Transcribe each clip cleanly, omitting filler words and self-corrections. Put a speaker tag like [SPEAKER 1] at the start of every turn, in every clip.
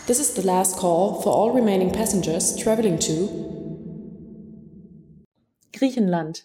[SPEAKER 1] This is the last call for all remaining passengers traveling to
[SPEAKER 2] Griechenland.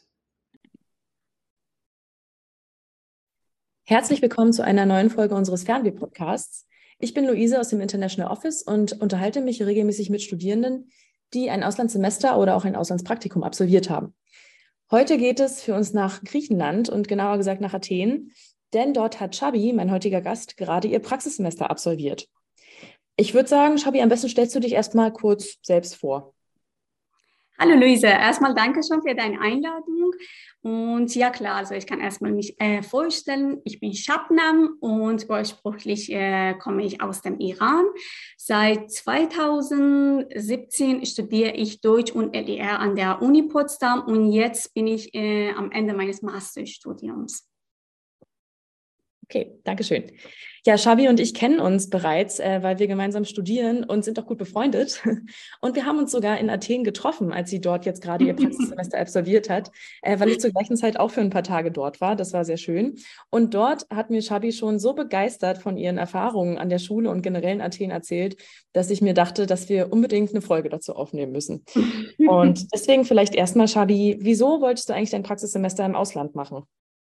[SPEAKER 2] Herzlich willkommen zu einer neuen Folge unseres Fernweh-Podcasts. Ich bin Luise aus dem International Office und unterhalte mich regelmäßig mit Studierenden, die ein Auslandssemester oder auch ein Auslandspraktikum absolviert haben. Heute geht es für uns nach Griechenland und genauer gesagt nach Athen, denn dort hat Chabi, mein heutiger Gast, gerade ihr Praxissemester absolviert. Ich würde sagen, Chabi, am besten stellst du dich erstmal kurz selbst vor.
[SPEAKER 3] Hallo Luise, erstmal danke schon für deine Einladung. Und ja klar, also ich kann erstmal mich vorstellen, ich bin Shabnam und ursprünglich komme ich aus dem Iran. Seit 2017 studiere ich Deutsch und LDR an der Uni Potsdam und jetzt bin ich am Ende meines Masterstudiums.
[SPEAKER 2] Okay, danke schön. Ja, Chabi und ich kennen uns bereits, weil wir gemeinsam studieren und sind auch gut befreundet. Und wir haben uns sogar in Athen getroffen, als sie dort jetzt gerade ihr Praxissemester absolviert hat, weil ich zur gleichen Zeit auch für ein paar Tage dort war. Das war sehr schön. Und dort hat mir Chabi schon so begeistert von ihren Erfahrungen an der Schule und generell in Athen erzählt, dass ich mir dachte, dass wir unbedingt eine Folge dazu aufnehmen müssen. Und deswegen vielleicht erstmal, Chabi, wieso wolltest du eigentlich dein Praxissemester im Ausland machen?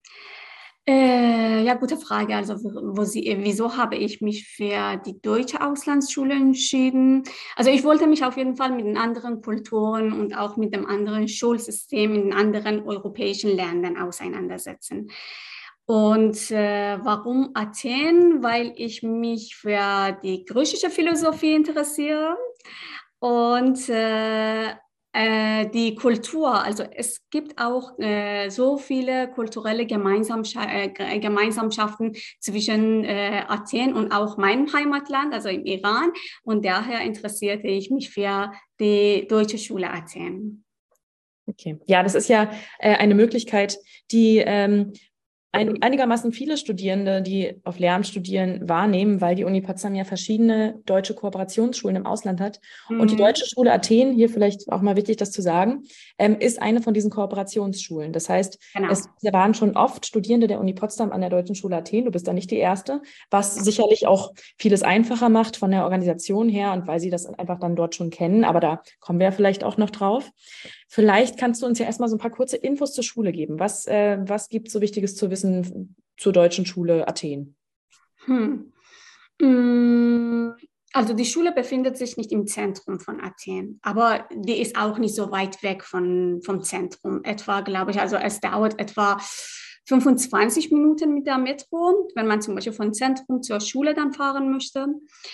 [SPEAKER 3] Ja, gute Frage. Also, wieso habe ich mich für die deutsche Auslandsschule entschieden? Also, ich wollte mich auf jeden Fall mit den anderen Kulturen und auch mit dem anderen Schulsystem in den anderen europäischen Ländern auseinandersetzen. Und warum Athen? Weil ich mich für die griechische Philosophie interessiere und die Kultur, also es gibt auch so viele kulturelle Gemeinsamschaften zwischen Athen und auch meinem Heimatland, also im Iran. Und daher interessierte ich mich für die deutsche Schule Athen.
[SPEAKER 2] Okay, ja, das ist ja eine Möglichkeit, die einigermaßen viele Studierende, die auf Lehramt studieren, wahrnehmen, weil die Uni Potsdam ja verschiedene deutsche Kooperationsschulen im Ausland hat. Und die
[SPEAKER 3] Mhm.
[SPEAKER 2] Deutsche Schule Athen, hier vielleicht auch mal wichtig, das zu sagen, ist eine von diesen Kooperationsschulen. Das heißt, es
[SPEAKER 3] Genau.
[SPEAKER 2] waren schon oft Studierende der Uni Potsdam an der Deutschen Schule Athen. Du bist da nicht die Erste, was sicherlich auch vieles einfacher macht von der Organisation her und weil sie das einfach dann dort schon kennen. Aber da kommen wir ja vielleicht auch noch drauf. Vielleicht kannst du uns ja erstmal so ein paar kurze Infos zur Schule geben. Was gibt es so Wichtiges zu wissen zur Deutschen Schule Athen?
[SPEAKER 3] Hm. Mm, Also die Schule befindet sich nicht im Zentrum von Athen, aber die ist auch nicht so weit weg vom Zentrum. Etwa, glaube ich, also es dauert etwa 25 Minuten mit der Metro, wenn man zum Beispiel vom Zentrum zur Schule dann fahren möchte.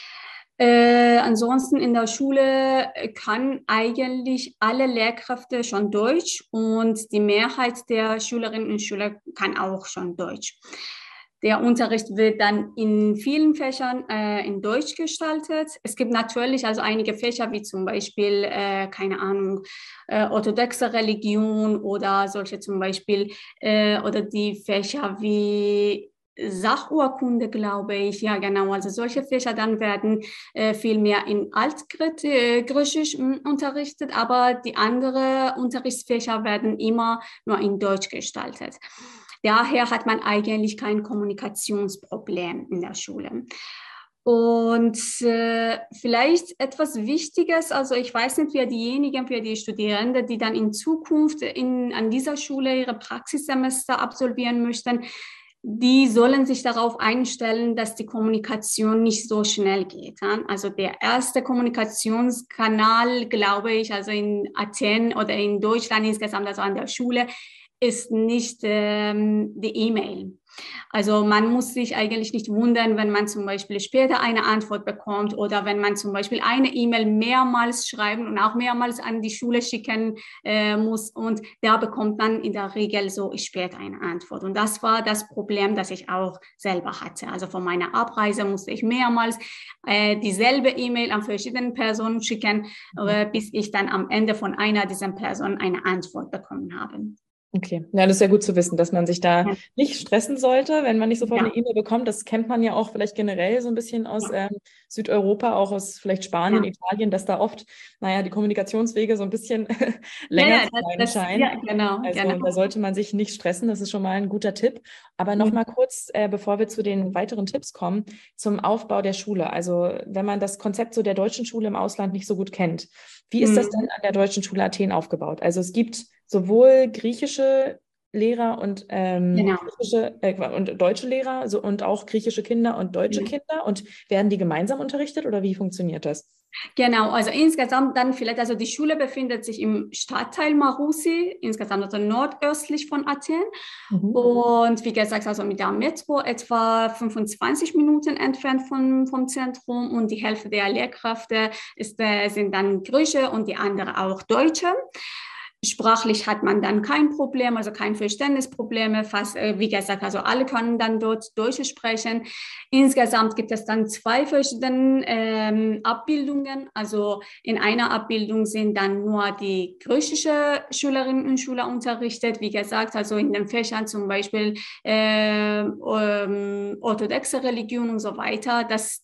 [SPEAKER 3] Ansonsten in der Schule kann eigentlich alle Lehrkräfte schon Deutsch und die Mehrheit der Schülerinnen und Schüler kann auch schon Deutsch. Der Unterricht wird dann in vielen Fächern in Deutsch gestaltet. Es gibt natürlich also einige Fächer wie zum Beispiel, keine Ahnung, orthodoxe Religion oder solche zum Beispiel, oder die Fächer wie Sachurkunde, glaube ich. Ja, genau. Also solche Fächer dann werden viel mehr in Altgriechisch unterrichtet, aber die anderen Unterrichtsfächer werden immer nur in Deutsch gestaltet. Daher hat man eigentlich kein Kommunikationsproblem in der Schule. Und vielleicht etwas Wichtiges, also ich weiß nicht, für die Studierenden, die dann in Zukunft an dieser Schule ihre Praxissemester absolvieren möchten, die sollen sich darauf einstellen, dass die Kommunikation nicht so schnell geht. Ja? Also der erste Kommunikationskanal, glaube ich, also in Athen oder in Deutschland insgesamt, also an der Schule, ist nicht die E-Mail. Also man muss sich eigentlich nicht wundern, wenn man zum Beispiel später eine Antwort bekommt oder wenn man zum Beispiel eine E-Mail mehrmals schreiben und auch mehrmals an die Schule schicken muss und da bekommt man in der Regel so später eine Antwort. Und das war das Problem, das ich auch selber hatte. Also von meiner Abreise musste ich mehrmals dieselbe E-Mail an verschiedene Personen schicken, bis ich dann am Ende von einer dieser Personen eine Antwort bekommen habe.
[SPEAKER 2] Okay, ja, das ist ja gut zu wissen, dass man sich da
[SPEAKER 3] Ja,
[SPEAKER 2] nicht stressen sollte, wenn man nicht sofort eine
[SPEAKER 3] ja,
[SPEAKER 2] E-Mail bekommt. Das kennt man ja auch vielleicht generell so ein bisschen aus
[SPEAKER 3] ja,
[SPEAKER 2] Südeuropa, auch aus vielleicht Spanien,
[SPEAKER 3] ja.
[SPEAKER 2] Italien, dass da oft, naja, die Kommunikationswege so ein bisschen
[SPEAKER 3] Ja,
[SPEAKER 2] länger
[SPEAKER 3] ja,
[SPEAKER 2] zu sein scheinen.
[SPEAKER 3] ja, genau,
[SPEAKER 2] Also
[SPEAKER 3] genau.
[SPEAKER 2] da sollte man sich nicht stressen, das ist schon mal ein guter Tipp. Aber noch
[SPEAKER 3] Mhm.
[SPEAKER 2] mal kurz, bevor wir zu den weiteren Tipps kommen, zum Aufbau der Schule. Also wenn man das Konzept so der deutschen Schule im Ausland nicht so gut kennt, wie ist das denn
[SPEAKER 3] Mhm.
[SPEAKER 2] an der deutschen Schule Athen aufgebaut? Also es gibt sowohl griechische Lehrer und,
[SPEAKER 3] Genau.
[SPEAKER 2] und deutsche Lehrer so, und auch griechische Kinder und deutsche
[SPEAKER 3] Ja.
[SPEAKER 2] Kinder. Und werden die gemeinsam unterrichtet oder wie funktioniert das?
[SPEAKER 3] Genau, also insgesamt dann vielleicht, also die Schule befindet sich im Stadtteil Marousi, insgesamt also nordöstlich von Athen.
[SPEAKER 2] Mhm.
[SPEAKER 3] Und wie gesagt, also mit der Metro etwa 25 Minuten entfernt vom Zentrum und die Hälfte der Lehrkräfte sind dann Grieche und die andere auch Deutsche. Sprachlich hat man dann kein Problem, also kein Verständnisprobleme. Fast, wie gesagt, also alle können dann dort Deutsch sprechen. Insgesamt gibt es dann zwei verschiedene Abbildungen. Also in einer Abbildung sind dann nur die griechische Schülerinnen und Schüler unterrichtet. Wie gesagt, also in den Fächern zum Beispiel orthodoxe Religion und so weiter, dass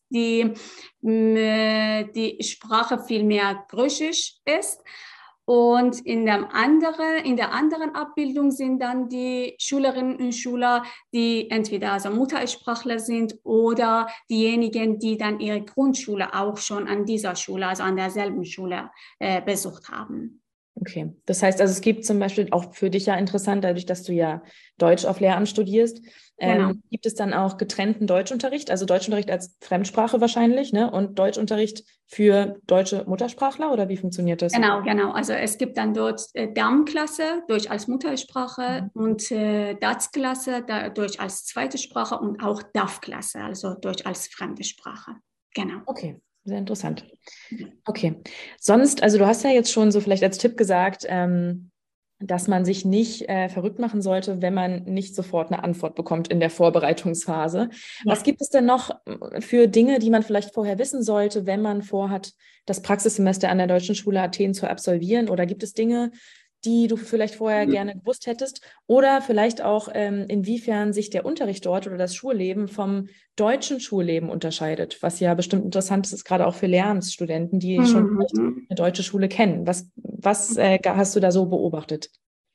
[SPEAKER 3] die Sprache viel mehr griechisch ist. Und in der anderen Abbildung sind dann die Schülerinnen und Schüler, die entweder also Muttersprachler sind oder diejenigen, die dann ihre Grundschule auch schon an dieser Schule, also an derselben Schule besucht haben.
[SPEAKER 2] Okay, das heißt also, es gibt zum Beispiel auch für dich ja interessant, dadurch, dass du ja Deutsch auf Lehramt studierst,
[SPEAKER 3] Genau.
[SPEAKER 2] gibt es dann auch getrennten Deutschunterricht, also Deutschunterricht als Fremdsprache wahrscheinlich, ne? Und Deutschunterricht für deutsche Muttersprachler oder wie funktioniert das?
[SPEAKER 3] Genau, genau. Also es gibt dann dort DAM-Klasse, Deutsch als Muttersprache,
[SPEAKER 2] Mhm.
[SPEAKER 3] und DATS-Klasse, Deutsch als zweite Sprache, und auch DAF-Klasse, also Deutsch als fremde Sprache. Genau.
[SPEAKER 2] Okay, sehr interessant. Okay, sonst, also du hast ja jetzt schon so vielleicht als Tipp gesagt, dass man sich nicht verrückt machen sollte, wenn man nicht sofort eine Antwort bekommt in der Vorbereitungsphase. Was
[SPEAKER 3] Ja.
[SPEAKER 2] gibt es denn noch für Dinge, die man vielleicht vorher wissen sollte, wenn man vorhat, das Praxissemester an der Deutschen Schule Athen zu absolvieren? Oder gibt es Dinge, die du vielleicht vorher gerne gewusst hättest? Oder vielleicht auch, inwiefern sich der Unterricht dort oder das Schulleben vom deutschen Schulleben unterscheidet, was ja bestimmt interessant ist, gerade auch für Lehramtsstudenten, die schon vielleicht
[SPEAKER 3] Mhm.
[SPEAKER 2] eine deutsche Schule kennen. Was hast du da so beobachtet?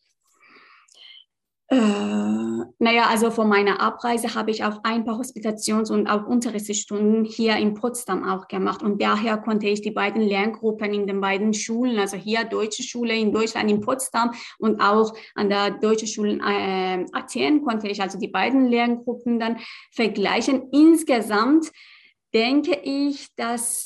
[SPEAKER 3] Naja, also vor meiner Abreise habe ich auch ein paar Hospitations- und auch Unterrichtsstunden hier in Potsdam auch gemacht. Und daher konnte ich die beiden Lerngruppen in den beiden Schulen, also hier Deutsche Schule in Deutschland in Potsdam und auch an der Deutschen Schule in Athen, konnte ich also die beiden Lerngruppen dann vergleichen. Insgesamt denke ich, dass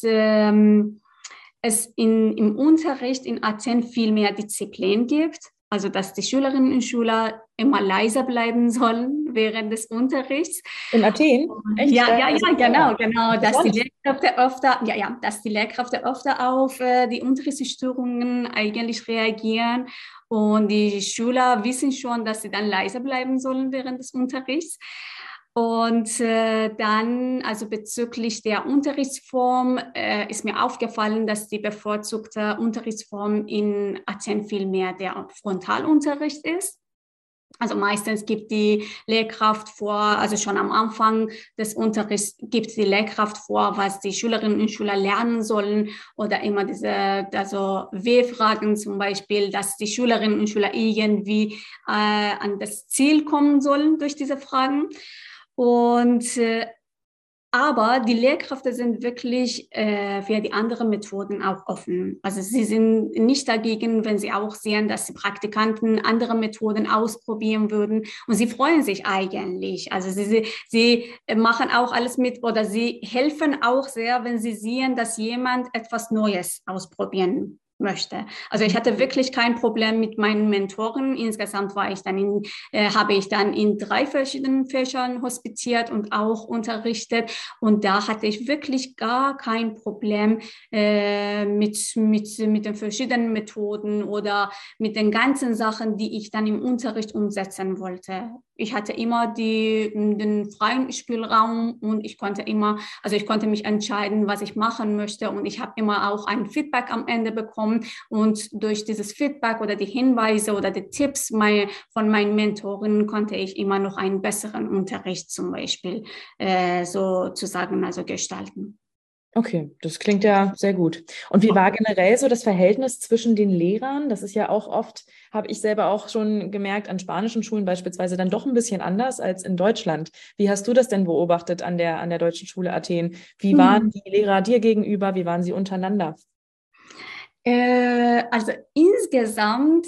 [SPEAKER 3] es im Unterricht in Athen viel mehr Disziplin gibt. Also, dass die Schülerinnen und Schüler immer leiser bleiben sollen während des Unterrichts.
[SPEAKER 2] In Athen? Echt?
[SPEAKER 3] Ja, ja,
[SPEAKER 2] Also,
[SPEAKER 3] ja,
[SPEAKER 2] oh,
[SPEAKER 3] genau, genau,
[SPEAKER 2] interessant.
[SPEAKER 3] dass die Lehrkräfte öfter auf die Unterrichtsstörungen eigentlich reagieren, und die Schüler wissen schon, dass sie dann leiser bleiben sollen während des Unterrichts. Und dann, also bezüglich der Unterrichtsform, ist mir aufgefallen, dass die bevorzugte Unterrichtsform in Athen viel mehr der Frontalunterricht ist. Also meistens gibt die Lehrkraft vor, also schon am Anfang des Unterrichts gibt die Lehrkraft vor, was die Schülerinnen und Schüler lernen sollen, oder immer diese, also W-Fragen zum Beispiel, dass die Schülerinnen und Schüler irgendwie an das Ziel kommen sollen durch diese Fragen. Und aber die Lehrkräfte sind wirklich für die anderen Methoden auch offen. Also sie sind nicht dagegen, wenn sie auch sehen, dass die Praktikanten andere Methoden ausprobieren würden. Und sie freuen sich eigentlich. Also sie machen auch alles mit, oder sie helfen auch sehr, wenn sie sehen, dass jemand etwas Neues ausprobieren möchte. Also ich hatte wirklich kein Problem mit meinen Mentoren. Insgesamt habe ich dann in 3 verschiedenen Fächern hospitiert und auch unterrichtet. Und da hatte ich wirklich gar kein Problem mit den verschiedenen Methoden oder mit den ganzen Sachen, die ich dann im Unterricht umsetzen wollte. Ich hatte immer den freien Spielraum, und ich konnte mich entscheiden, was ich machen möchte, und ich habe immer auch ein Feedback am Ende bekommen, bekommen. Und durch dieses Feedback oder die Hinweise oder die Tipps von meinen Mentoren konnte ich immer noch einen besseren Unterricht zum Beispiel sozusagen also gestalten.
[SPEAKER 2] Okay, das klingt ja sehr gut. Und wie war generell so das Verhältnis zwischen den Lehrern? Das ist ja auch oft, habe ich selber auch schon gemerkt, an spanischen Schulen beispielsweise dann doch ein bisschen anders als in Deutschland. Wie hast du das denn beobachtet an der Deutschen Schule Athen? Wie waren die Lehrer dir gegenüber? Wie waren sie untereinander?
[SPEAKER 3] Also insgesamt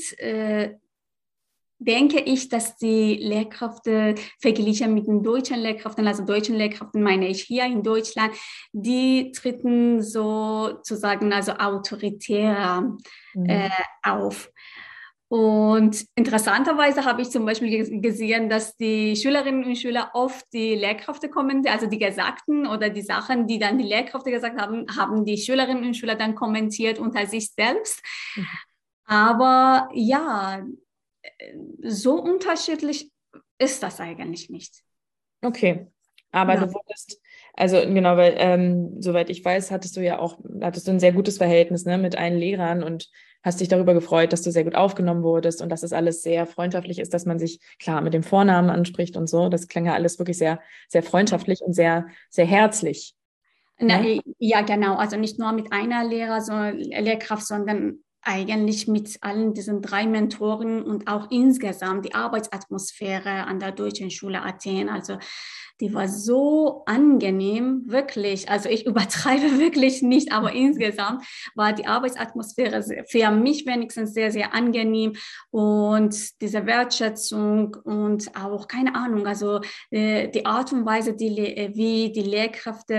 [SPEAKER 3] denke ich, dass die Lehrkräfte verglichen mit den deutschen Lehrkräften, also deutschen Lehrkräften meine ich hier in Deutschland, die treten sozusagen also autoritär auf. Und interessanterweise habe ich zum Beispiel gesehen, dass die Schülerinnen und Schüler oft die Lehrkräfte kommentieren, also die Gesagten oder die Sachen, die dann die Lehrkräfte gesagt haben, haben die Schülerinnen und Schüler dann kommentiert unter sich selbst. Aber ja, so unterschiedlich ist das eigentlich nicht.
[SPEAKER 2] Okay, aber
[SPEAKER 3] Ja.
[SPEAKER 2] du wurdest, also genau, weil soweit ich weiß, hattest du ein sehr gutes Verhältnis, ne, mit allen Lehrern und hast dich darüber gefreut, dass du sehr gut aufgenommen wurdest und dass es alles sehr freundschaftlich ist, dass man sich klar mit dem Vornamen anspricht und so. Das klang ja alles wirklich sehr, sehr freundschaftlich und sehr, sehr herzlich.
[SPEAKER 3] Na,
[SPEAKER 2] Ne?
[SPEAKER 3] ja, genau. Also nicht nur mit einer Lehrkraft, sondern eigentlich mit allen diesen 3 Mentoren und auch insgesamt die Arbeitsatmosphäre an der Deutschen Schule Athen. Also die war so angenehm, wirklich. Also ich übertreibe wirklich nicht, aber insgesamt war die Arbeitsatmosphäre für mich wenigstens sehr, sehr angenehm und diese Wertschätzung und auch, keine Ahnung, also die Art und Weise, wie die Lehrkräfte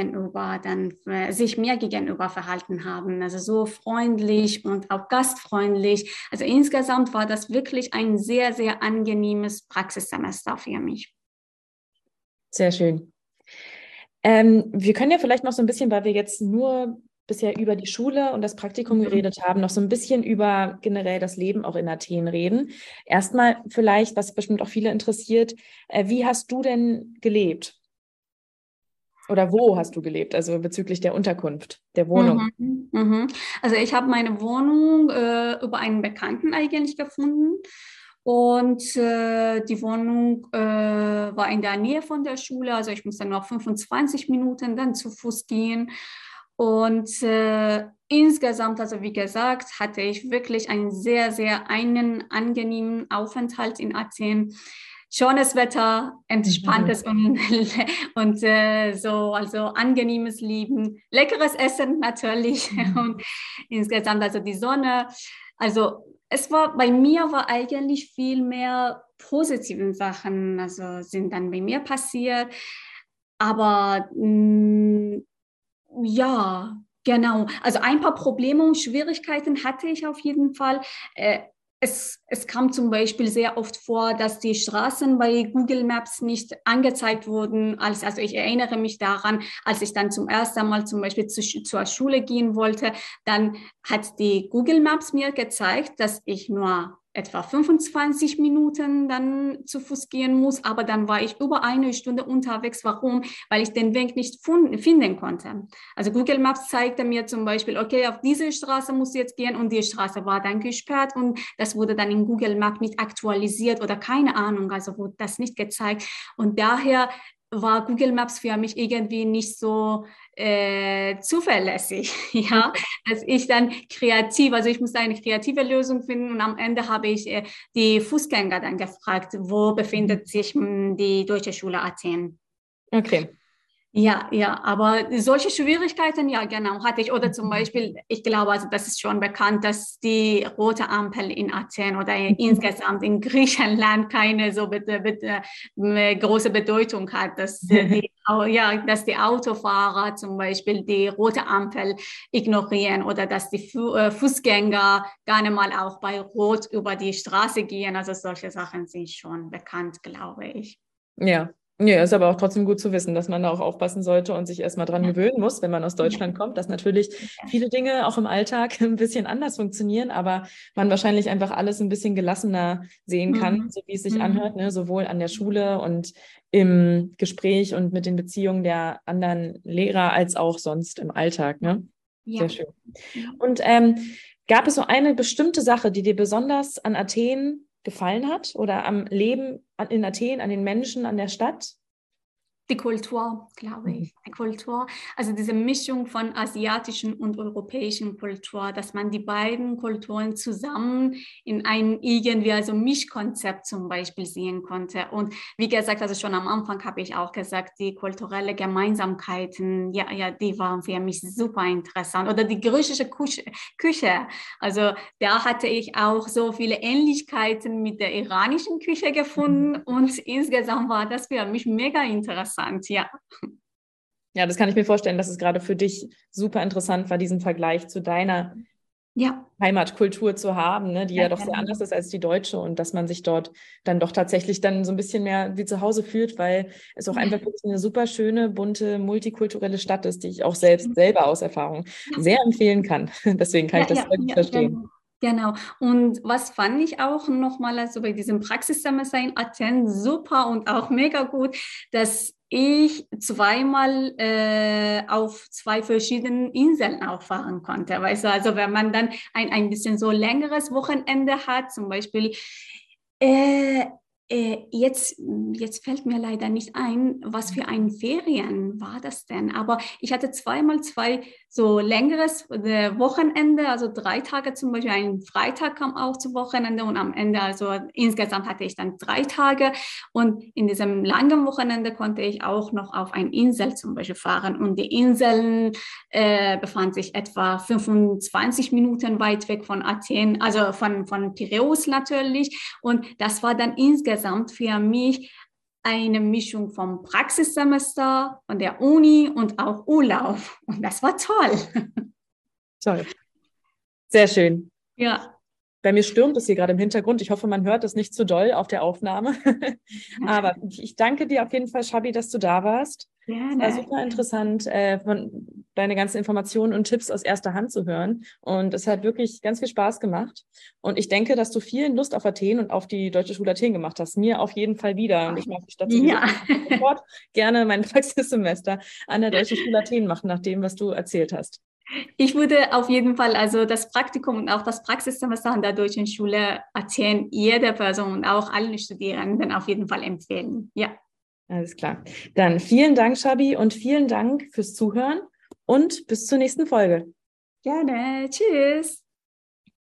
[SPEAKER 3] sich mir gegenüber verhalten haben. Also so freundlich und auch gastfreundlich. Also insgesamt war das wirklich ein sehr, sehr angenehmes Praxissemester für mich.
[SPEAKER 2] Sehr schön. Wir können ja vielleicht noch so ein bisschen, weil wir jetzt nur bisher über die Schule und das Praktikum geredet haben, noch so ein bisschen über generell das Leben auch in Athen reden. Erstmal vielleicht, was bestimmt auch viele interessiert, wie hast du denn gelebt? Oder wo hast du gelebt? Also bezüglich der Unterkunft, der Wohnung.
[SPEAKER 3] Also ich habe meine Wohnung über einen Bekannten eigentlich gefunden. Und die Wohnung war in der Nähe von der Schule, also ich musste nur 25 Minuten dann zu Fuß gehen. Und insgesamt, also wie gesagt, hatte ich wirklich einen angenehmen Aufenthalt in Athen. Schönes Wetter, entspanntes und also angenehmes Leben, leckeres Essen natürlich und insgesamt also die Sonne. Also bei mir war eigentlich viel mehr positiven Sachen, also sind dann bei mir passiert. Aber ja, genau. Also ein paar Probleme und Schwierigkeiten hatte ich auf jeden Fall. Es kam zum Beispiel sehr oft vor, dass die Straßen bei Google Maps nicht angezeigt wurden. Also ich erinnere mich daran, als ich dann zum ersten Mal zum Beispiel zur Schule gehen wollte, dann hat die Google Maps mir gezeigt, dass ich nur etwa 25 Minuten dann zu Fuß gehen muss, aber dann war ich über eine Stunde unterwegs. Warum? Weil ich den Weg nicht finden konnte. Also Google Maps zeigte mir zum Beispiel, okay, auf diese Straße musst du jetzt gehen und die Straße war dann gesperrt und das wurde dann in Google Maps nicht aktualisiert oder keine Ahnung, also wurde das nicht gezeigt und daher war Google Maps für mich irgendwie nicht so zuverlässig, ja, dass ich dann also ich musste eine kreative Lösung finden und am Ende habe ich die Fußgänger dann gefragt, wo befindet sich die Deutsche Schule Athen?
[SPEAKER 2] Okay.
[SPEAKER 3] Ja, ja, aber solche Schwierigkeiten, ja, genau, hatte ich. Oder zum Beispiel, ich glaube, also das ist schon bekannt, dass die rote Ampel in Athen oder insgesamt in Griechenland keine so große Bedeutung hat, dass dass die Autofahrer zum Beispiel die rote Ampel ignorieren oder dass die Fußgänger gar nicht mal auch bei Rot über die Straße gehen. Also solche Sachen sind schon bekannt, glaube ich.
[SPEAKER 2] Ja. Ja, ist aber auch trotzdem gut zu wissen, dass man da auch aufpassen sollte und sich erstmal dran
[SPEAKER 3] Ja.
[SPEAKER 2] gewöhnen muss, wenn man aus
[SPEAKER 3] Ja.
[SPEAKER 2] Deutschland kommt, dass natürlich
[SPEAKER 3] Ja.
[SPEAKER 2] viele Dinge auch im Alltag ein bisschen anders funktionieren, aber man wahrscheinlich einfach alles ein bisschen gelassener sehen kann,
[SPEAKER 3] Mhm.
[SPEAKER 2] so wie es sich
[SPEAKER 3] Mhm.
[SPEAKER 2] anhört, ne? Sowohl an der Schule und im Gespräch und mit den Beziehungen der anderen Lehrer als auch sonst im Alltag, ne? Sehr
[SPEAKER 3] Ja.
[SPEAKER 2] schön.
[SPEAKER 3] Ja.
[SPEAKER 2] Und Gab es so eine bestimmte Sache, die dir besonders an Athen gefallen hat oder am Leben in Athen, an den Menschen, an der Stadt?
[SPEAKER 3] Die Kultur, glaube ich. Die Kultur, also diese Mischung von asiatischen und europäischen Kultur, dass man die beiden Kulturen zusammen in ein irgendwie, also Mischkonzept zum Beispiel sehen konnte. Und wie gesagt, also schon am Anfang habe ich auch gesagt, die kulturellen Gemeinsamkeiten, ja, die waren für mich super interessant. Oder die griechische Küche. Also da hatte ich auch so viele Ähnlichkeiten mit der iranischen Küche gefunden und insgesamt war das für mich mega interessant. Ja.
[SPEAKER 2] Ja, das kann ich mir vorstellen, dass es gerade für dich super interessant war, diesen Vergleich zu deiner Heimatkultur zu haben, ne, die ja doch sehr anders ist als die deutsche und dass man sich dort dann doch tatsächlich dann so ein bisschen mehr wie zu Hause fühlt, weil es auch einfach wirklich eine super schöne, bunte, multikulturelle Stadt ist, die ich auch selber aus Erfahrung sehr empfehlen kann. Deswegen kann ich das sehr gut verstehen.
[SPEAKER 3] Genau. Und was fand ich auch nochmal, also bei diesem Praxissemester in Athen super und auch mega gut, dass ich zweimal auf 2 verschiedenen Inseln auch fahren konnte. Weißt du, also wenn man dann ein bisschen so längeres Wochenende hat, zum Beispiel jetzt fällt mir leider nicht ein, was für ein Ferien war das denn? Aber ich hatte zweimal 2 so längeres Wochenende, also 3 Tage zum Beispiel. Ein Freitag kam auch zu Wochenende und am Ende, also insgesamt hatte ich dann 3 Tage. Und in diesem langen Wochenende konnte ich auch noch auf eine Insel zum Beispiel fahren. Und die Inseln befanden sich etwa 25 Minuten weit weg von Athen, also von Piräus natürlich. Und das war dann insgesamt für mich eine Mischung vom Praxissemester, von der Uni und auch Urlaub. Und das war toll.
[SPEAKER 2] Toll. Sehr schön.
[SPEAKER 3] Ja.
[SPEAKER 2] Bei mir stürmt es hier gerade im Hintergrund. Ich hoffe, man hört es nicht zu doll auf der Aufnahme. Aber ich danke dir auf jeden Fall, Shabi, dass du da warst.
[SPEAKER 3] Gerne.
[SPEAKER 2] Es war super interessant, deine ganzen Informationen und Tipps aus erster Hand zu hören. Und es hat wirklich ganz viel Spaß gemacht. Und ich denke, dass du vielen Lust auf Athen und auf die Deutsche Schule Athen gemacht hast. Mir auf jeden Fall wieder. Und ich mag die Stadt sowieso sofort gerne mein Praxissemester an der Deutschen Schule Athen machen, nach dem, was du erzählt hast.
[SPEAKER 3] Ich würde auf jeden Fall also das Praktikum und auch das Praxissemester an der Deutschen Schule Athen jeder Person und auch allen Studierenden auf jeden Fall empfehlen. Ja.
[SPEAKER 2] Alles klar. Dann vielen Dank, Shabi, und vielen Dank fürs Zuhören und bis zur nächsten Folge.
[SPEAKER 3] Gerne. Tschüss.